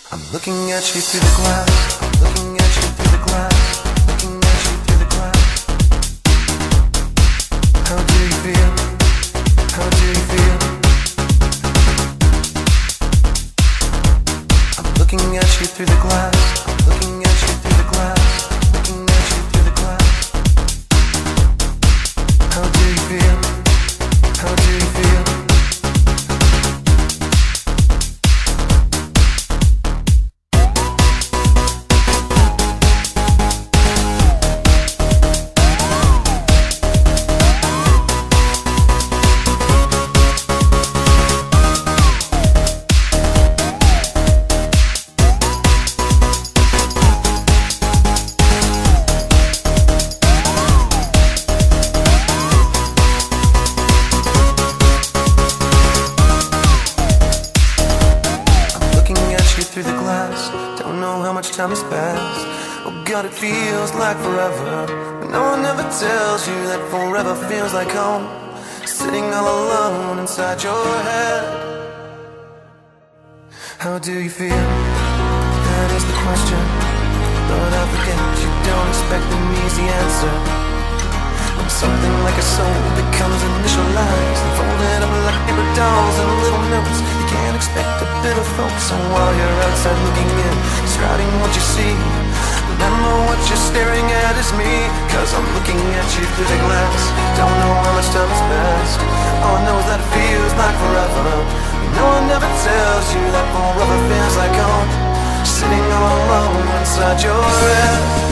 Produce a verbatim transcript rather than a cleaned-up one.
I'm looking at you through the glass. I'm looking at you through the glass. Looking at you through the glass. How do you feel? How do you feel? I'm looking at you through the glass. I'm looking at you through the glass. Looking at you through the glass. How do you feel? How do you feel? Through the glass, don't know how much time has passed. Oh God, it feels like forever, but no one ever tells you that forever feels like home. Sitting all alone inside your head. How do you feel? That is the question. But I forget you don't expect an easy answer. When something like a soul becomes initialized and folded up like paper dolls and little notes, you can't expect a bit of focus. So while you're outside looking in, just writing what you see, remember what you're staring at is me. Cause I'm looking at you through the glass. Don't know how much time has passed. All I know is that it feels like forever. No one ever tells you that forever feels like home. Sitting all alone inside your head.